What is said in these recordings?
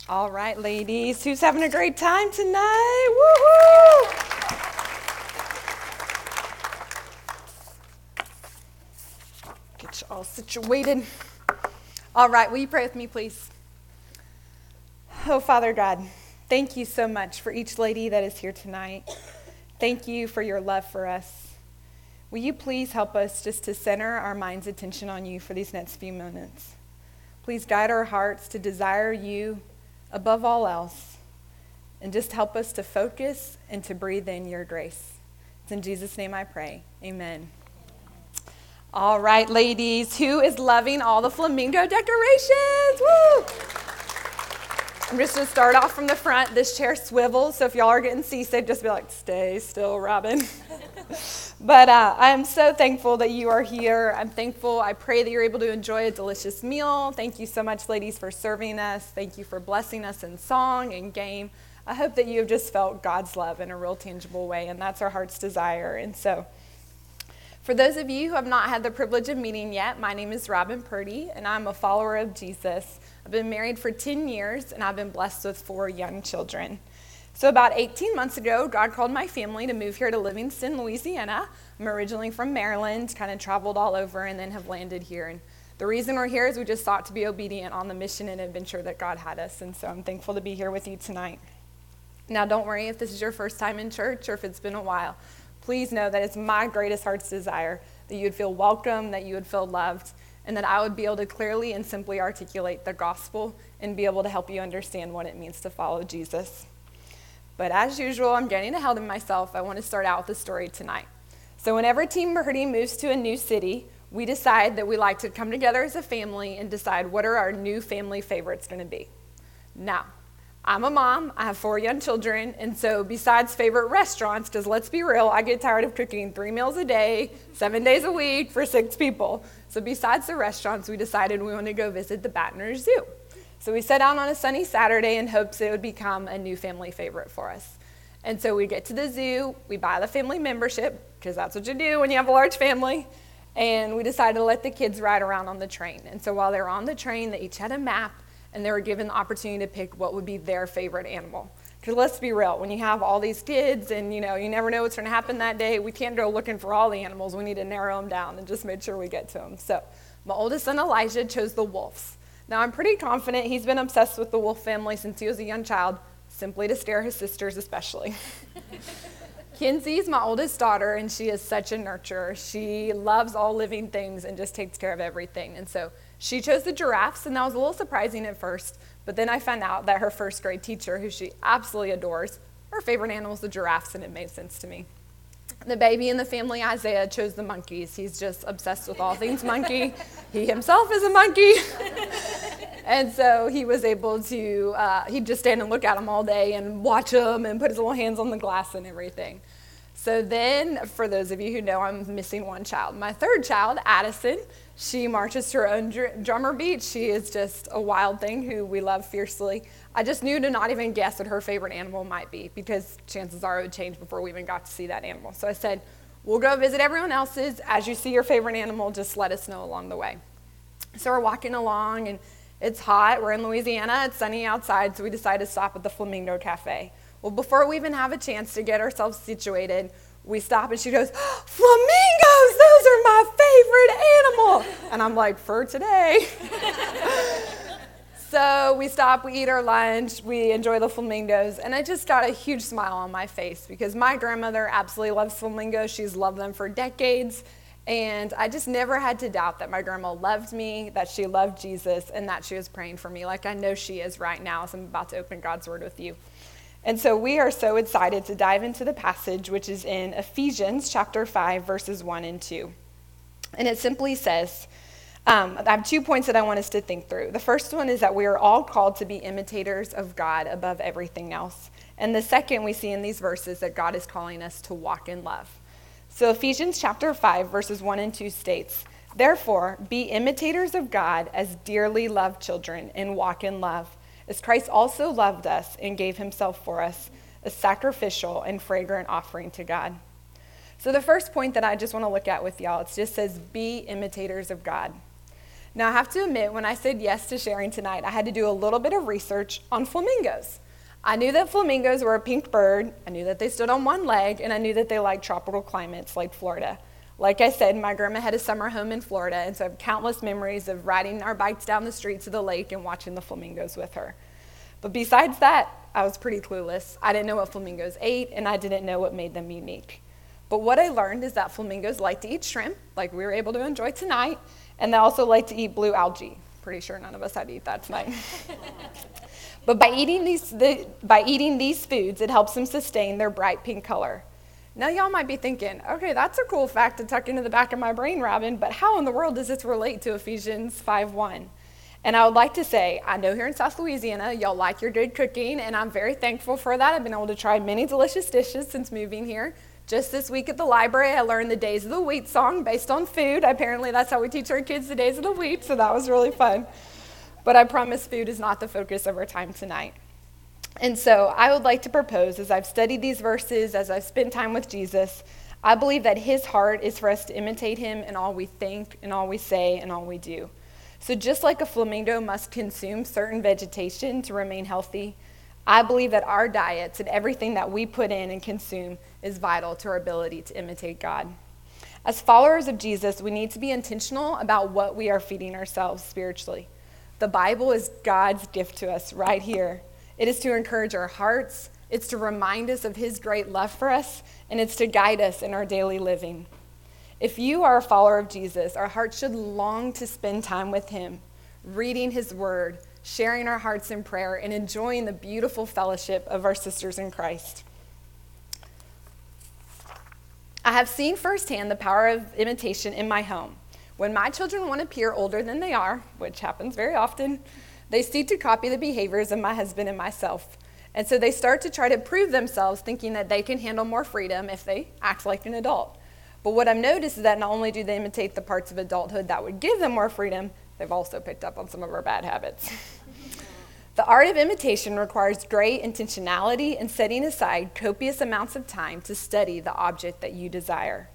All right, ladies, who's having a great time tonight? Woohoo! Get you all situated. All right, will you pray with me, please? Oh, Father God, thank you so much for each lady that is here tonight. Thank you for your love for us. Will you please help us just to center our mind's attention on you for these next few minutes? Please guide our hearts to desire you above all else, and just help us to focus and to breathe in your grace. It's in Jesus' name I pray. Amen. All right, ladies, who is loving all the flamingo decorations? Woo! I'm just going to start off from the front. This chair swivels, so if y'all are getting seasick, just be like, stay still, Robin. But I'm so thankful that you are here. I'm thankful. I pray that you're able to enjoy a delicious meal. Thank you so much, ladies, for serving us. Thank you for blessing us in song and game. I hope that you have just felt God's love in a real tangible way, and that's our heart's desire. And so, for those of you who have not had the privilege of meeting yet, my name is Robin Purdy, and I'm a follower of Jesus. I've been married for 10 years, and I've been blessed with 4 young children. So about 18 months ago, God called my family to move here to Livingston, Louisiana. I'm originally from Maryland, kind of traveled all over, and then have landed here. And the reason we're here is we just sought to be obedient on the mission and adventure that God had us, and so I'm thankful to be here with you tonight. Now, don't worry if this is your first time in church or if it's been a while. Please know that it's my greatest heart's desire that you would feel welcome, that you would feel loved, and that I would be able to clearly and simply articulate the gospel and be able to help you understand what it means to follow Jesus. But as usual, I'm getting ahead of myself. I want to start out with a story tonight. So whenever Team Purdy moves to a new city, we decide that we like to come together as a family and decide what are our new family favorites going to be. Now, I'm a mom, I have 4 young children, and so besides favorite restaurants, because let's be real, I get tired of cooking 3 meals a day, 7 days a week for 6 people. So besides the restaurants, we decided we want to go visit the Baton Rouge Zoo. So we set out on a sunny Saturday in hopes it would become a new family favorite for us. And so we get to the zoo, we buy the family membership, because that's what you do when you have a large family, and we decided to let the kids ride around on the train. And so while they were on the train, they each had a map, and they were given the opportunity to pick what would be their favorite animal. Because let's be real, when you have all these kids and you never know what's going to happen that day, we can't go looking for all the animals. We need to narrow them down and just make sure we get to them. So my oldest son, Elijah, chose the wolves. Now I'm pretty confident he's been obsessed with the wolf family since he was a young child, simply to scare his sisters especially. Kinsey's my oldest daughter, and she is such a nurturer. She loves all living things and just takes care of everything. And so she chose the giraffes, and that was a little surprising at first, but then I found out that her first grade teacher, who she absolutely adores, her favorite animal is the giraffes, and it made sense to me. The baby in the family, Isaiah, chose the monkeys. He's just obsessed with all things monkey. He himself is a monkey. And so he was able to, he'd just stand and look at them all day and watch them and put his little hands on the glass and everything. So then, for those of you who know, I'm missing one child. My third child, Addison, she marches to her own drummer beat. She is just a wild thing who we love fiercely. I just knew to not even guess what her favorite animal might be, because chances are it would change before we even got to see that animal. So I said, we'll go visit everyone else's. As you see your favorite animal, just let us know along the way. So we're walking along, and it's hot. We're in Louisiana. It's sunny outside, so we decided to stop at the Flamingo Cafe. Well, before we even have a chance to get ourselves situated, we stop, and she goes, flamingos, those are my favorite animal. And I'm like, for today. So we stop, we eat our lunch, we enjoy the flamingos, and I just got a huge smile on my face because my grandmother absolutely loves flamingos. She's loved them for decades, and I just never had to doubt that my grandma loved me, that she loved Jesus, and that she was praying for me like I know she is right now as I'm about to open God's Word with you. And so we are so excited to dive into the passage, which is in Ephesians chapter 5, verses 1 and 2. And it simply says, I have 2 points that I want us to think through. The first one is that we are all called to be imitators of God above everything else. And the second we see in these verses that God is calling us to walk in love. So Ephesians chapter 5, verses 1 and 2 states, therefore, be imitators of God as dearly loved children and walk in love, as Christ also loved us and gave himself for us, a sacrificial and fragrant offering to God. So the first point that I just want to look at with y'all, it just says, be imitators of God. Now, I have to admit, when I said yes to sharing tonight, I had to do a little bit of research on flamingos. I knew that flamingos were a pink bird, I knew that they stood on one leg, and I knew that they liked tropical climates like Florida. Like I said, my grandma had a summer home in Florida, and so I have countless memories of riding our bikes down the street to the lake and watching the flamingos with her. But besides that, I was pretty clueless. I didn't know what flamingos ate, and I didn't know what made them unique. But what I learned is that flamingos like to eat shrimp, like we were able to enjoy tonight, and they also like to eat blue algae. Pretty sure none of us had to eat that tonight. But by eating these foods, it helps them sustain their bright pink color. Now y'all might be thinking, okay, that's a cool fact to tuck into the back of my brain, Robin, but how in the world does this relate to Ephesians 5:1? And I would like to say, I know here in South Louisiana, y'all like your good cooking, and I'm very thankful for that. I've been able to try many delicious dishes since moving here. Just this week at the library, I learned the Days of the Week song based on food. Apparently, that's how we teach our kids the Days of the Week, so that was really fun. But I promise food is not the focus of our time tonight. And so I would like to propose, as I've studied these verses, as I've spent time with Jesus, I believe that his heart is for us to imitate him in all we think, in all we say, and all we do. So just like a flamingo must consume certain vegetation to remain healthy, I believe that our diets and everything that we put in and consume is vital to our ability to imitate God. As followers of Jesus, we need to be intentional about what we are feeding ourselves spiritually. The Bible is God's gift to us right here. It is to encourage our hearts, it's to remind us of his great love for us, and it's to guide us in our daily living. If you are a follower of Jesus, our hearts should long to spend time with him, reading his word, sharing our hearts in prayer, and enjoying the beautiful fellowship of our sisters in Christ. I have seen firsthand the power of imitation in my home. When my children want to appear older than they are, which happens very often, they seek to copy the behaviors of my husband and myself. And so they start to try to prove themselves, thinking that they can handle more freedom if they act like an adult. But what I've noticed is that not only do they imitate the parts of adulthood that would give them more freedom, they've also picked up on some of our bad habits. The art of imitation requires great intentionality and setting aside copious amounts of time to study the object that you desire.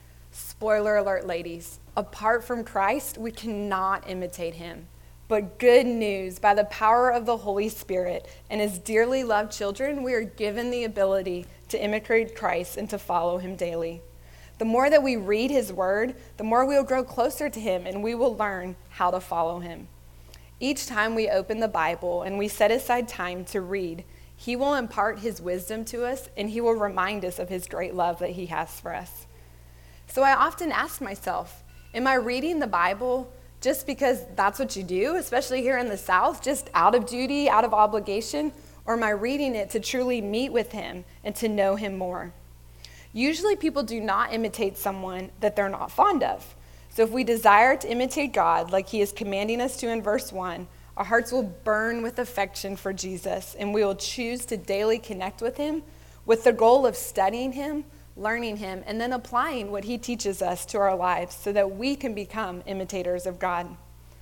Spoiler alert, ladies, apart from Christ, we cannot imitate him. But good news, by the power of the Holy Spirit and his dearly loved children, we are given the ability to imitate Christ and to follow him daily. The more that we read his word, the more we will grow closer to him and we will learn how to follow him. Each time we open the Bible and we set aside time to read, he will impart his wisdom to us and he will remind us of his great love that he has for us. So I often ask myself, am I reading the Bible just because that's what you do, especially here in the South, just out of duty, out of obligation, or am I reading it to truly meet with him and to know him more? Usually people do not imitate someone that they're not fond of. So if we desire to imitate God like he is commanding us to in verse 1, our hearts will burn with affection for Jesus, and we will choose to daily connect with him with the goal of studying him, learning him, and then applying what he teaches us to our lives so that we can become imitators of God.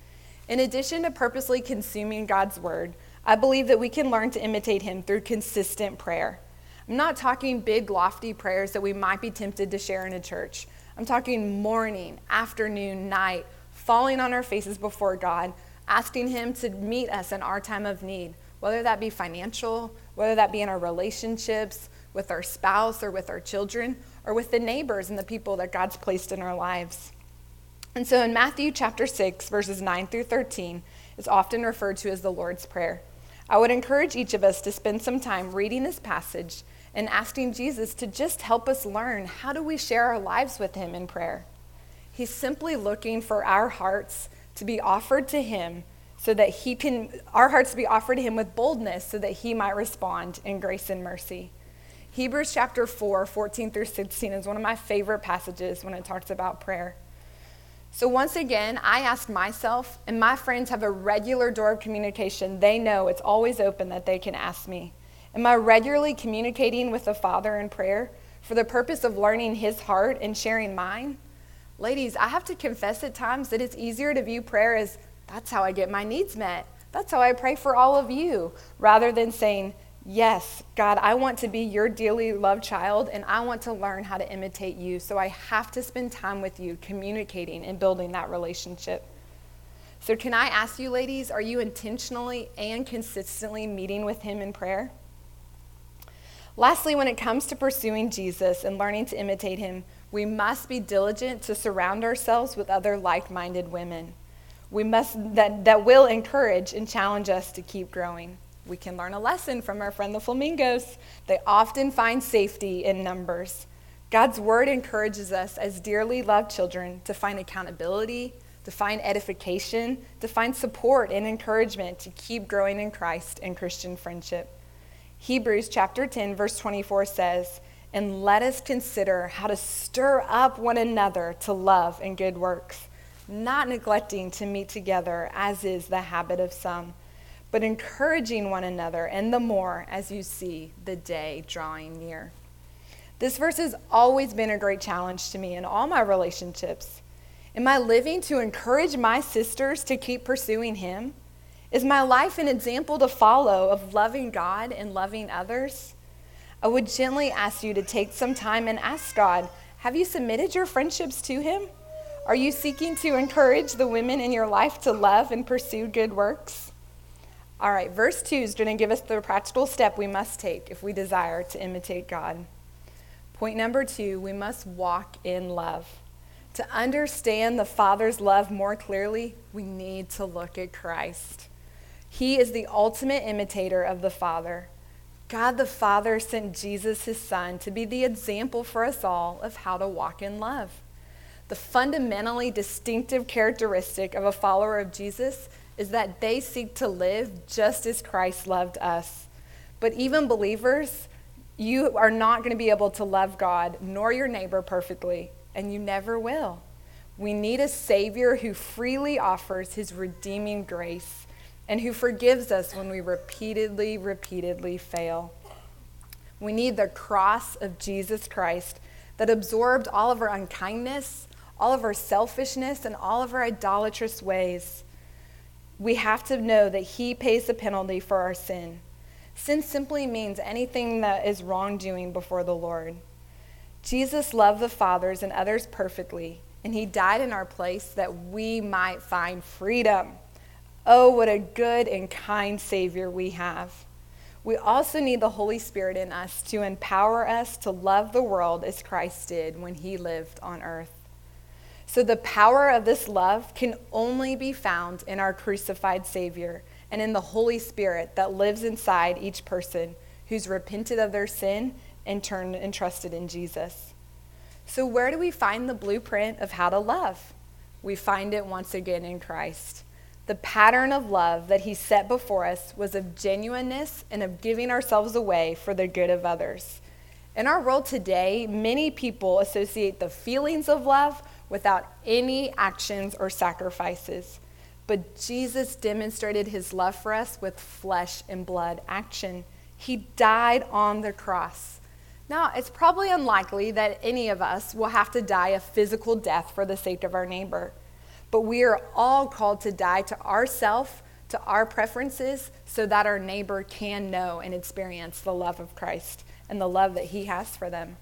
In addition to purposely consuming God's word, I believe that we can learn to imitate him through consistent prayer. I'm not talking big, lofty prayers that we might be tempted to share in a church. I'm talking morning, afternoon, night, falling on our faces before God, asking him to meet us in our time of need, whether that be financial, whether that be in our relationships, with our spouse or with our children, or with the neighbors and the people that God's placed in our lives. And so in Matthew chapter 6, verses 9 through 13, it's often referred to as the Lord's Prayer. I would encourage each of us to spend some time reading this passage and asking Jesus to just help us learn, how do we share our lives with him in prayer? He's simply looking for our hearts to be offered to him so that our hearts to be offered to him with boldness so that he might respond in grace and mercy. Hebrews chapter 4, 14 through 16 is one of my favorite passages when it talks about prayer. So once again, I asked myself, and my friends have a regular door of communication. They know it's always open that they can ask me. Am I regularly communicating with the Father in prayer for the purpose of learning his heart and sharing mine? Ladies, I have to confess at times that it's easier to view prayer as, that's how I get my needs met. That's how I pray for all of you, rather than saying, yes, God, I want to be your dearly loved child, and I want to learn how to imitate you, so I have to spend time with you communicating and building that relationship. So can I ask you, ladies, are you intentionally and consistently meeting with him in prayer? Lastly, when it comes to pursuing Jesus and learning to imitate him, we must be diligent to surround ourselves with other like-minded women. We must that will encourage and challenge us to keep growing. We can learn a lesson from our friend the flamingos. They often find safety in numbers. God's word encourages us as dearly loved children to find accountability, to find edification, to find support and encouragement to keep growing in Christ and Christian friendship. Hebrews chapter 10, verse 24 says, "And let us consider how to stir up one another to love and good works, not neglecting to meet together as is the habit of some, but encouraging one another, and the more as you see the day drawing near." This verse has always been a great challenge to me in all my relationships. Am I living to encourage my sisters to keep pursuing him? Is my life an example to follow of loving God and loving others? I would gently ask you to take some time and ask God, have you submitted your friendships to him? Are you seeking to encourage the women in your life to love and pursue good works? All right, verse 2 is going to give us the practical step we must take if we desire to imitate God. Point number 2, we must walk in love. To understand the Father's love more clearly, we need to look at Christ. He is the ultimate imitator of the Father. God the Father sent Jesus, his Son, to be the example for us all of how to walk in love. The fundamentally distinctive characteristic of a follower of Jesus is that they seek to live just as Christ loved us. But even believers, you are not going to be able to love God nor your neighbor perfectly, and you never will. We need a Savior who freely offers his redeeming grace and who forgives us when we repeatedly fail. We need the cross of Jesus Christ that absorbed all of our unkindness, all of our selfishness, and all of our idolatrous ways. We have to know that he pays the penalty for our sin. Sin simply means anything that is wrongdoing before the Lord. Jesus loved the fathers and others perfectly, and he died in our place that we might find freedom. Oh, what a good and kind Savior we have. We also need the Holy Spirit in us to empower us to love the world as Christ did when he lived on earth. So the power of this love can only be found in our crucified Savior and in the Holy Spirit that lives inside each person who's repented of their sin and turned and trusted in Jesus. So where do we find the blueprint of how to love? We find it once again in Christ. The pattern of love that he set before us was of genuineness and of giving ourselves away for the good of others. In our world today, many people associate the feelings of love without any actions or sacrifices. But Jesus demonstrated his love for us with flesh and blood action. He died on the cross. Now, it's probably unlikely that any of us will have to die a physical death for the sake of our neighbor. But we are all called to die to ourself, to our preferences, so that our neighbor can know and experience the love of Christ and the love that he has for them.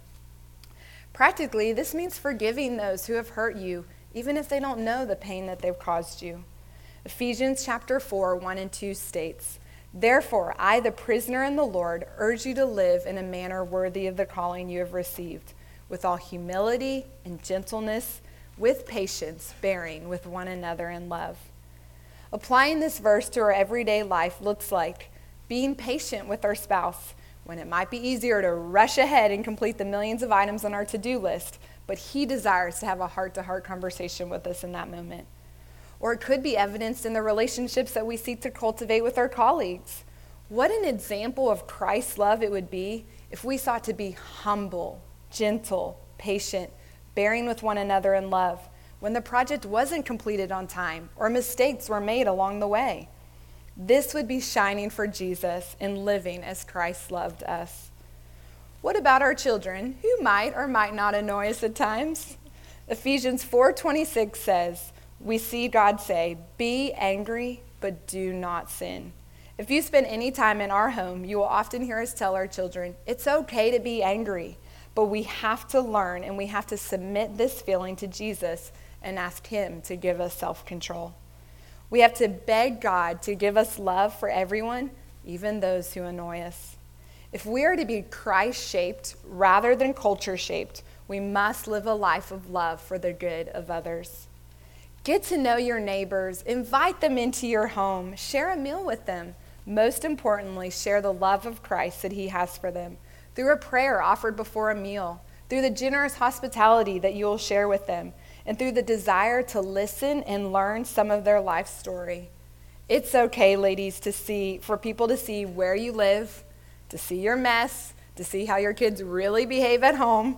Practically, this means forgiving those who have hurt you, even if they don't know the pain that they've caused you. Ephesians chapter 4, 1 and 2 states, "Therefore, I, the prisoner in the Lord, urge you to live in a manner worthy of the calling you have received, with all humility and gentleness, with patience, bearing with one another in love." Applying this verse to our everyday life looks like being patient with our spouse when it might be easier to rush ahead and complete the millions of items on our to-do list, but he desires to have a heart-to-heart conversation with us in that moment. Or it could be evidenced in the relationships that we seek to cultivate with our colleagues. What an example of Christ's love it would be if we sought to be humble, gentle, patient, bearing with one another in love when the project wasn't completed on time or mistakes were made along the way. This would be shining for Jesus and living as Christ loved us. What about our children, who might or might not annoy us at times? Ephesians 4:26 says, we see God say, "Be angry, but do not sin." If you spend any time in our home, you will often hear us tell our children, it's okay to be angry, but we have to learn and we have to submit this feeling to Jesus and ask him to give us self-control. We have to beg God to give us love for everyone, even those who annoy us. If we are to be Christ-shaped rather than culture-shaped, we must live a life of love for the good of others. Get to know your neighbors, invite them into your home, share a meal with them. Most importantly, share the love of Christ that he has for them through a prayer offered before a meal, through the generous hospitality that you will share with them, and through the desire to listen and learn some of their life story. It's okay, ladies, for people to see where you live, to see your mess, to see how your kids really behave at home,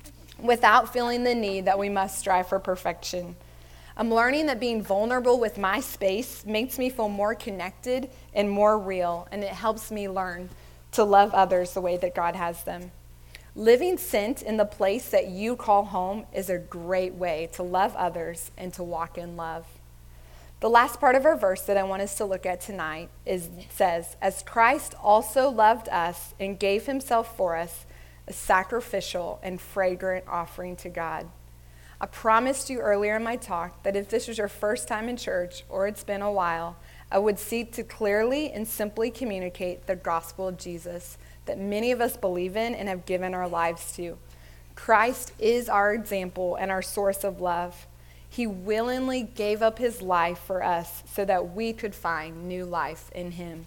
without feeling the need that we must strive for perfection. I'm learning that being vulnerable with my space makes me feel more connected and more real, and it helps me learn to love others the way that God has them. Living sent in the place that you call home is a great way to love others and to walk in love. The last part of our verse that I want us to look at tonight says, as Christ also loved us and gave himself for us, a sacrificial and fragrant offering to God. I promised you earlier in my talk that if this was your first time in church or it's been a while, I would seek to clearly and simply communicate the gospel of Jesus that many of us believe in and have given our lives to. Christ is our example and our source of love. He willingly gave up his life for us so that we could find new life in him.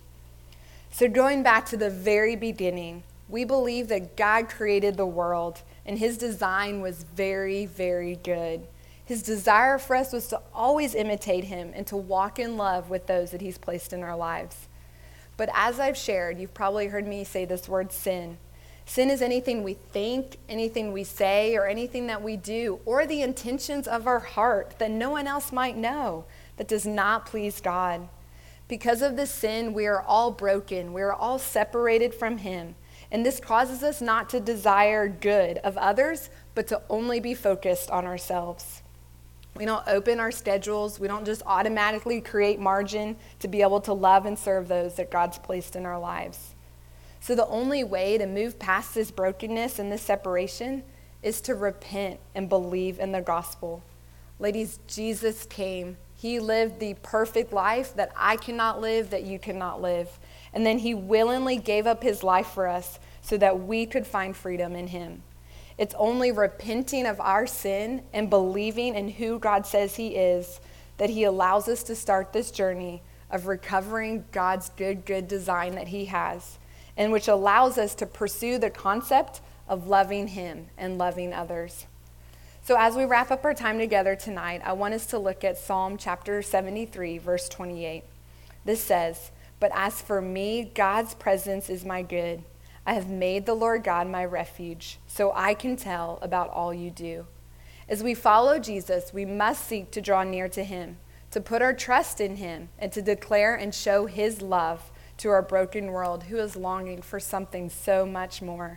So going back to the very beginning, we believe that God created the world and his design was very, very good. His desire for us was to always imitate him and to walk in love with those that he's placed in our lives. But as I've shared, you've probably heard me say this word sin. Sin is anything we think, anything we say, or anything that we do, or the intentions of our heart that no one else might know that does not please God. Because of this sin, we are all broken. We are all separated from him. And this causes us not to desire good of others, but to only be focused on ourselves. We don't open our schedules. We don't just automatically create margin to be able to love and serve those that God's placed in our lives. So the only way to move past this brokenness and this separation is to repent and believe in the gospel. Ladies, Jesus came. He lived the perfect life that I cannot live, that you cannot live. And then he willingly gave up his life for us so that we could find freedom in him. It's only repenting of our sin and believing in who God says he is that he allows us to start this journey of recovering God's good design that he has, and which allows us to pursue the concept of loving him and loving others. So as we wrap up our time together tonight, I want us to look at Psalm chapter 73, verse 28. This says, "But as for me, God's presence is my good. I have made the Lord God my refuge, so I can tell about all you do." As we follow Jesus, we must seek to draw near to him, to put our trust in him, and to declare and show his love to our broken world who is longing for something so much more.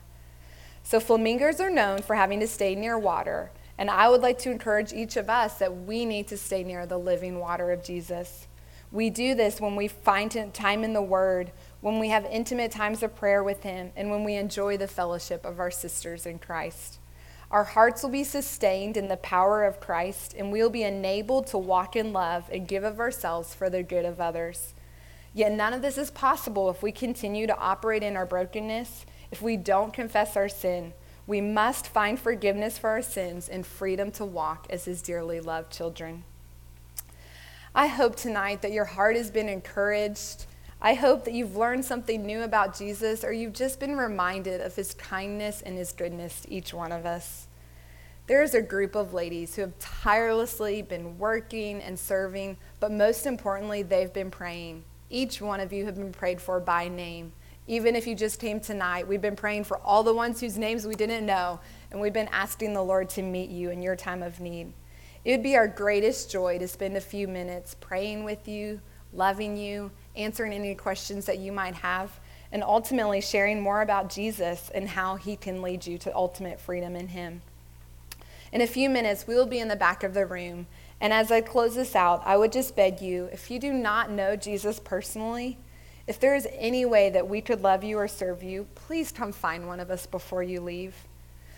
So flamingos are known for having to stay near water, and I would like to encourage each of us that we need to stay near the living water of Jesus. We do this when we find time in the Word, when we have intimate times of prayer with him, and when we enjoy the fellowship of our sisters in Christ. Our hearts will be sustained in the power of Christ, and we will be enabled to walk in love and give of ourselves for the good of others. Yet none of this is possible if we continue to operate in our brokenness, if we don't confess our sin. We must find forgiveness for our sins and freedom to walk as his dearly loved children. I hope tonight that your heart has been encouraged. I hope that you've learned something new about Jesus, or you've just been reminded of his kindness and his goodness to each one of us. There is a group of ladies who have tirelessly been working and serving, but most importantly, they've been praying. Each one of you have been prayed for by name. Even if you just came tonight, we've been praying for all the ones whose names we didn't know, and we've been asking the Lord to meet you in your time of need. It would be our greatest joy to spend a few minutes praying with you, loving you, answering any questions that you might have, and ultimately sharing more about Jesus and how he can lead you to ultimate freedom in him. In a few minutes, we will be in the back of the room, and as I close this out, I would just beg you, if you do not know Jesus personally, if there is any way that we could love you or serve you, please come find one of us before you leave.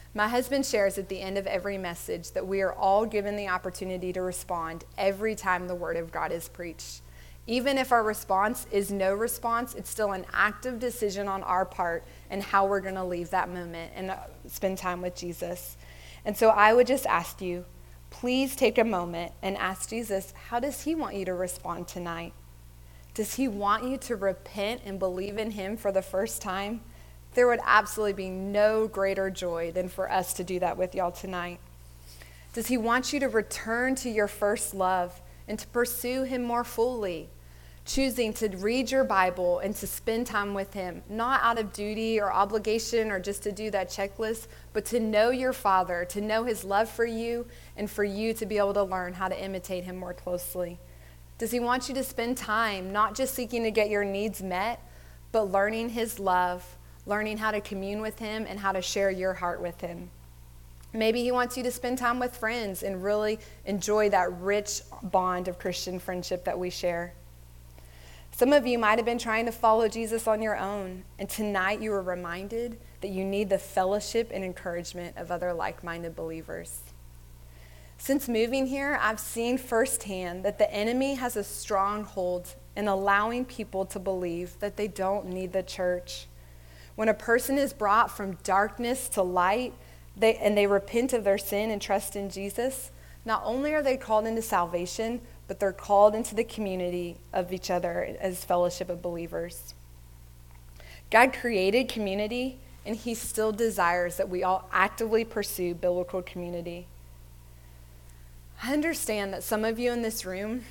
My husband shares at the end of every message that we are all given the opportunity to respond every time the Word of God is preached. Even if our response is no response, it's still an active decision on our part and how we're going to leave that moment and spend time with Jesus. And so I would just ask you, please take a moment and ask Jesus, how does he want you to respond tonight? Does he want you to repent and believe in him for the first time? There would absolutely be no greater joy than for us to do that with y'all tonight. Does he want you to return to your first love and to pursue him more fully? Choosing to read your Bible and to spend time with him, not out of duty or obligation or just to do that checklist, but to know your Father, to know his love for you, and for you to be able to learn how to imitate him more closely. Does he want you to spend time not just seeking to get your needs met, but learning his love, learning how to commune with him and how to share your heart with him? Maybe he wants you to spend time with friends and really enjoy that rich bond of Christian friendship that we share. Some of you might have been trying to follow Jesus on your own, and tonight you were reminded that you need the fellowship and encouragement of other like-minded believers. Since moving here, I've seen firsthand that the enemy has a strong hold in allowing people to believe that they don't need the church. When a person is brought from darkness to light, they repent of their sin and trust in Jesus, not only are they called into salvation, but they're called into the community of each other as fellowship of believers. God created community, and he still desires that we all actively pursue biblical community. I understand that some of you in this room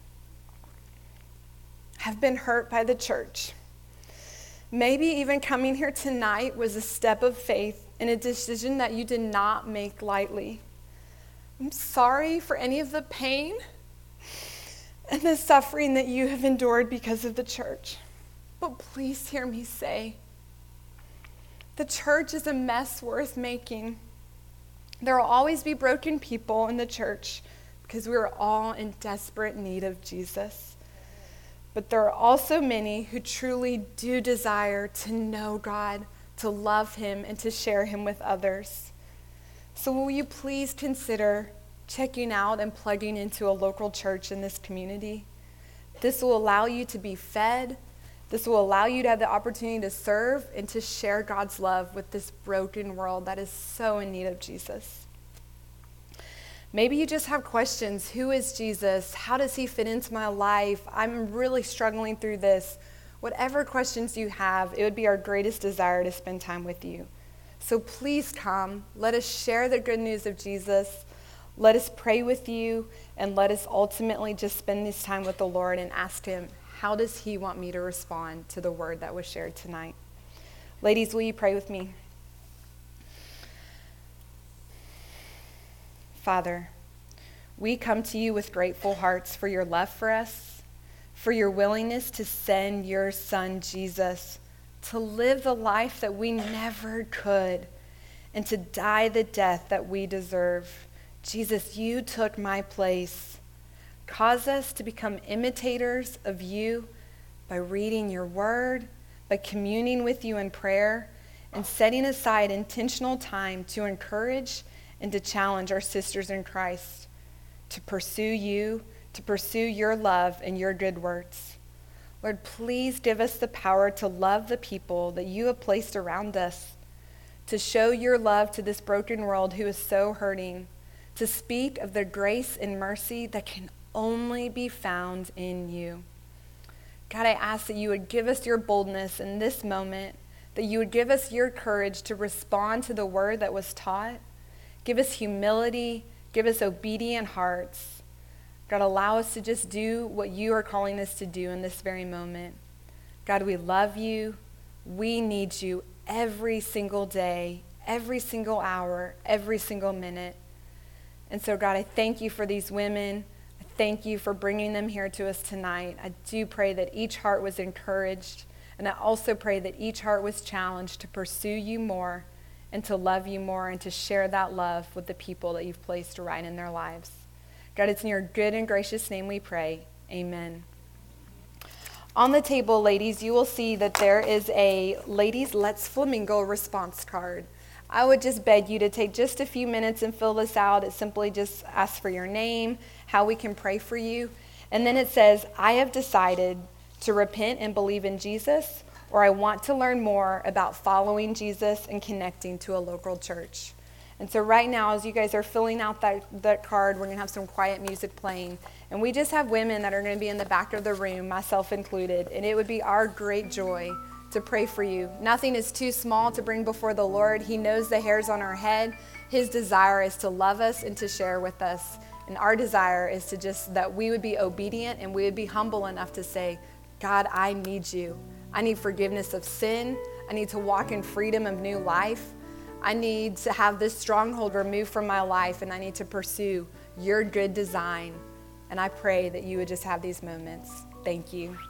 have been hurt by the church. Maybe even coming here tonight was a step of faith and a decision that you did not make lightly. I'm sorry for any of the pain and the suffering that you have endured because of the church. But please hear me say, the church is a mess worth making. There will always be broken people in the church because we are all in desperate need of Jesus. But there are also many who truly do desire to know God, to love him, and to share him with others. So will you please consider checking out and plugging into a local church in this community? This will allow you to be fed. This will allow you to have the opportunity to serve and to share God's love with this broken world that is so in need of Jesus. Maybe you just have questions. Who is Jesus? How does he fit into my life? I'm really struggling through this. Whatever questions you have, it would be our greatest desire to spend time with you. So please come. Let us share the good news of Jesus. Let us pray with you, and let us ultimately just spend this time with the Lord and ask him, how does he want me to respond to the word that was shared tonight? Ladies, will you pray with me? Father, we come to you with grateful hearts for your love for us, for your willingness to send your son Jesus to live the life that we never could and to die the death that we deserve. Jesus, you took my place. Cause us to become imitators of you by reading your word, by communing with you in prayer, and setting aside intentional time to encourage and to challenge our sisters in Christ to pursue you, to pursue your love and your good works. Lord, please give us the power to love the people that you have placed around us, to show your love to this broken world who is so hurting, to speak of the grace and mercy that can only be found in you. God, I ask that you would give us your boldness in this moment, that you would give us your courage to respond to the word that was taught. Give us humility, give us obedient hearts. God, allow us to just do what you are calling us to do in this very moment. God, we love you. We need you every single day, every single hour, every single minute. And so, God, I thank you for these women. I thank you for bringing them here to us tonight. I do pray that each heart was encouraged, and I also pray that each heart was challenged to pursue you more and to love you more and to share that love with the people that you've placed right in their lives. God, it's in your good and gracious name we pray. Amen. On the table, ladies, you will see that there is a Ladies Let's Flamingo response card. I would just beg you to take just a few minutes and fill this out. It simply just asks for your name, how we can pray for you. And then it says, I have decided to repent and believe in Jesus, or I want to learn more about following Jesus and connecting to a local church. And so right now, as you guys are filling out that card, we're going to have some quiet music playing. And we just have women that are going to be in the back of the room, myself included. And it would be our great joy to pray for you. Nothing is too small to bring before the Lord. He knows the hairs on our head. His desire is to love us and to share with us. And our desire is to just that we would be obedient and we would be humble enough to say, God, I need you. I need forgiveness of sin. I need to walk in freedom of new life. I need to have this stronghold removed from my life, and I need to pursue your good design. And I pray that you would just have these moments. Thank you.